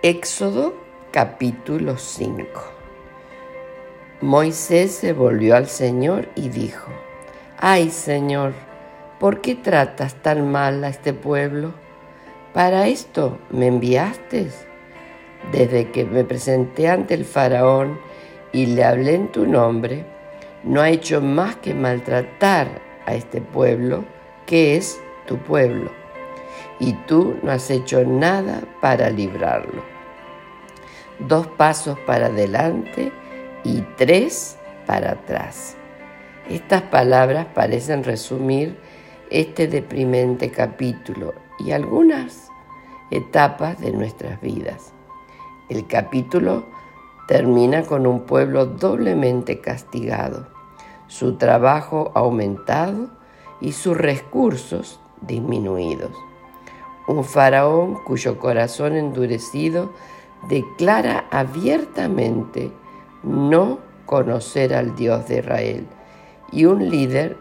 Éxodo capítulo 5. Moisés se volvió al Señor y dijo: «Ay, Señor, ¿por qué tratas tan mal a este pueblo? ¿Para esto me enviaste? Desde que me presenté ante el faraón y le hablé en tu nombre, no ha hecho más que maltratar a este pueblo, que es tu pueblo, y tú no has hecho nada para librarlo. 2 pasos para adelante y 3 para atrás». Estas palabras parecen resumir este deprimente capítulo y algunas etapas de nuestras vidas. El capítulo termina con un pueblo doblemente castigado, su trabajo aumentado y sus recursos disminuidos. Un faraón cuyo corazón endurecido declara abiertamente no conocer al Dios de Israel, y un líder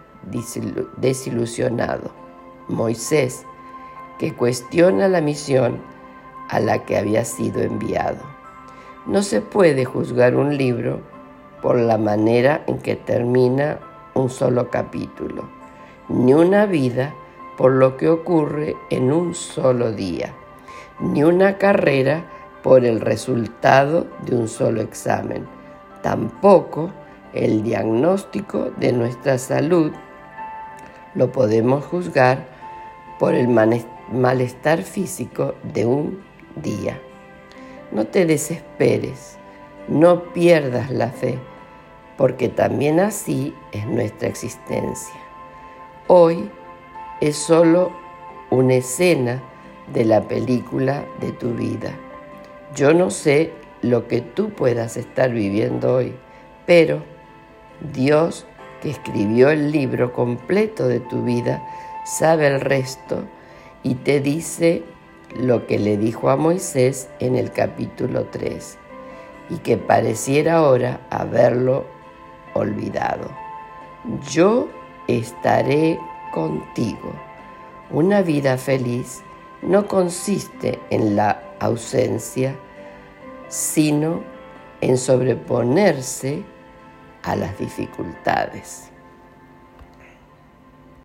desilusionado, Moisés, que cuestiona la misión a la que había sido enviado. No se puede juzgar un libro por la manera en que termina un solo capítulo, ni una vida por lo que ocurre en un solo día, ni una carrera por el resultado de un solo examen. Tampoco el diagnóstico de nuestra salud lo podemos juzgar por el malestar físico de un día. No te desesperes, no pierdas la fe, porque también así es nuestra existencia. Hoy es solo una escena de la película de tu vida. Yo no sé lo que tú puedas estar viviendo hoy, pero Dios, que escribió el libro completo de tu vida, sabe el resto y te dice lo que le dijo a Moisés en el capítulo 3 y que pareciera ahora haberlo olvidado. Yo estaré contigo. Una vida feliz no consiste en la ausencia, sino en sobreponerse a las dificultades.